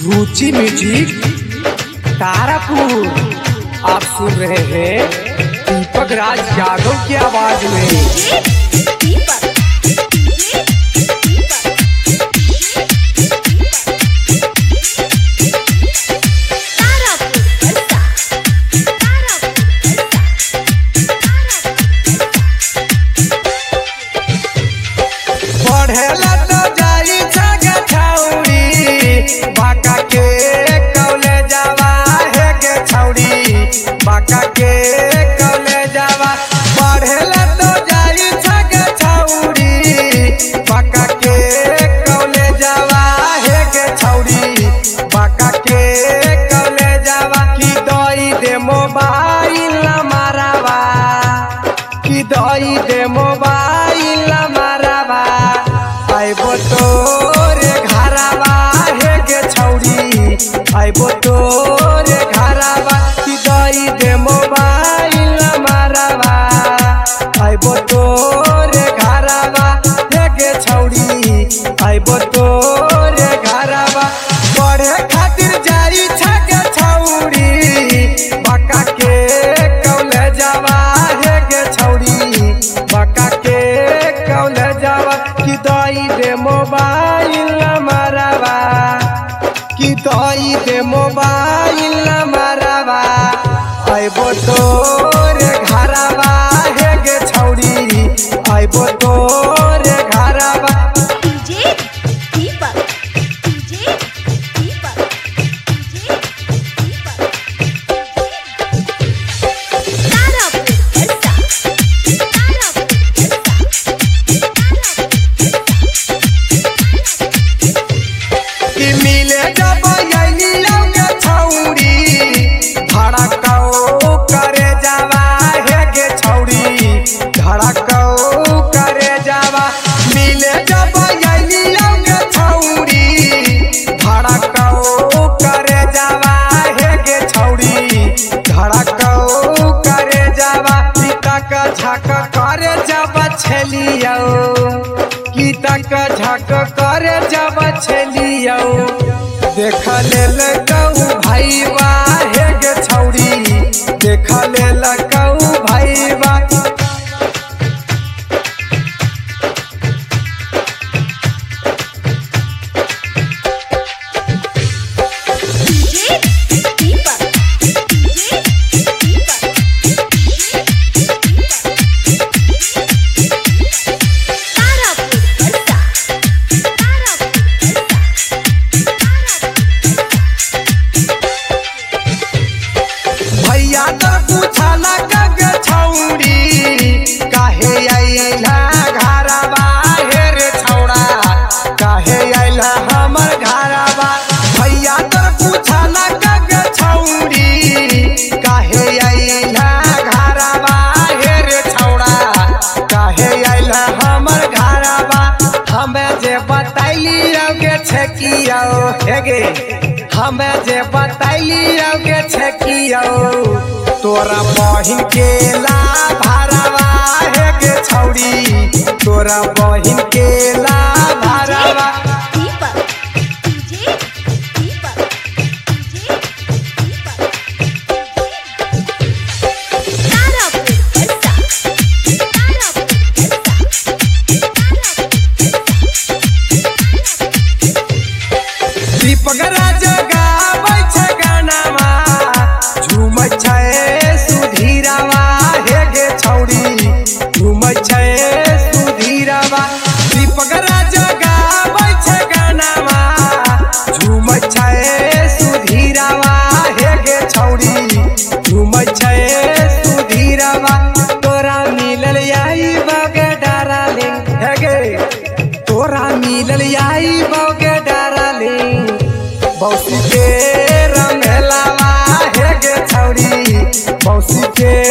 रुचि music Tarapur. आप सुन रहे हैं दीपक राज यादव की आवाज में। पढ़ेला तो जाई छगे छौड़ी, बाका के कॉलेजवा हे गे छौड़ी, बाका के कॉलेजवा। पढ़ेला तो जाई छगे छौड़ी, बाका के कॉलेजवा हे गे छौड़ी, बाका के कॉलेजवा। की दई दे मोबाइल मारावा, की दई दे मोबाइल मारावा। आइबो तोरे घरवा हे गे छौड़ी, आइबो तोरे घरवा। की दई दे मोबाइल मारवा, आइबो तोरे घरवा हे गे छौड़ी, आइबो तोरे घरवा। पढ़े खातिर जाई छगे छौड़ी, बाका के कॉलेजवा हे गे छौड़ी, बाका के कॉलेजवा। की दई दे मोबाइल मारवा, की दई दे मोबाइल मारवा। आइबो तोरे घरवा हे गे छौड़ी, आइबो तोरे घरवा। DJ Deepak, DJ Deepak, DJ Deepak. Tarapur ऐसा, तारापुर ऐसा, कि मिले जब आइली गे छौड़ी, धड़कऊ करे जावा हे गे छौड़ी, धड़कऊ करे जावा। मिले जब आइली गे छौड़ी, धड़कऊ करे जावा हे गे छौड़ी, धड़कऊ करे जावा। तक झक करे जब छलियो, की तक झक करे जब छलियो। देख लेल कऊ भाईवा हे गे छौड़ी, देख लेल कऊ भाईवा। डीजे दीपक, डीजे दीपक, तारापुर ऐसा, तारापुर भैया तो पूछला गे छौड़ी, काहे आइला घरवा हे रे छौड़ा, काहे आइला हमर घरवा। भैया तो पूछला गे छौड़ी, काहे आइला घरवा हे रे छौड़ा, काहे आइला हमर घरवा। हमें जे बतैली गे छकियो हे गे, हमें जे बतैली गे छकियो। तोरा बहिन के ला भरवा हे गे छौड़ी, तोरा बहिन के ला भरवा। Deepak, DJ Deepak, DJ Deepak. तारापुर ऐसा, तारापुर ऐसा, दीपक राज गाबै छै गानामा, झूमै छै सुधीरवा हे गे छौड़ी, झूमै छै सुधीरवा। दीपक राज गाबै छै गानामा, झूमै छै सुधीरवा हे गे छौड़ी, झूमै छै सुधीरवा। तोरा मिलल आई बगे डारालिंग हे गे, तोरा मिलल आई बगे डारालिंग। बौसी के रंगलावा हे गे छौड़ी, बौसी के